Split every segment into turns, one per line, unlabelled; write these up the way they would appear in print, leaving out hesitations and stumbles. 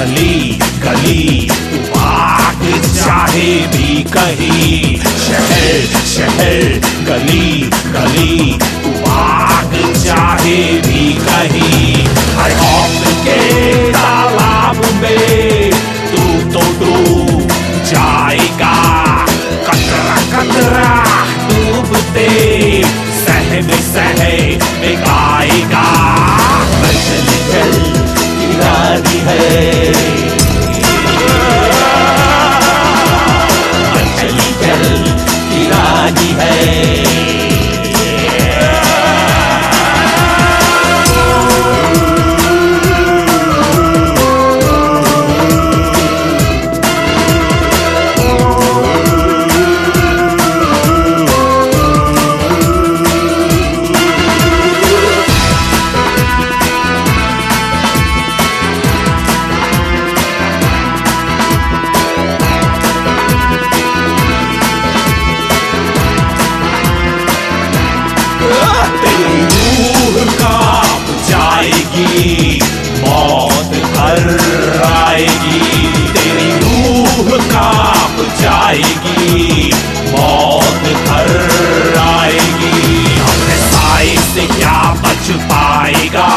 गली गली तू भाग चाहे भी कहीं, शहर शहर गली गली तू भाग चाहे भी कहीं। हर खौफ के तालाब में तू तो डूब जाएगा, कतरा कतरा डूबते सहमे सहमे गाएगा। मचल चल की रानी है, मचल चल की रानी है। तेरी रूह कांप जाएगी, मौत घर आएगी। तेरी रूह कांप जाएगी, मौत घर आएगी। अपने साए से क्या बच पाएगा,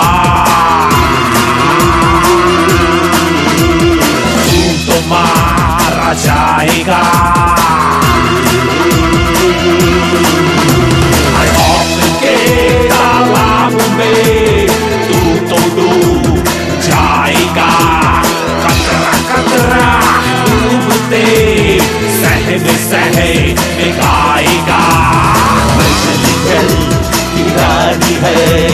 तू तो मारा जाएगा। तालाब में तू तो डूब जाएगा, कतरा कतरा डूबते सहमे सहमे गाएगा। मचल चल की रानी है,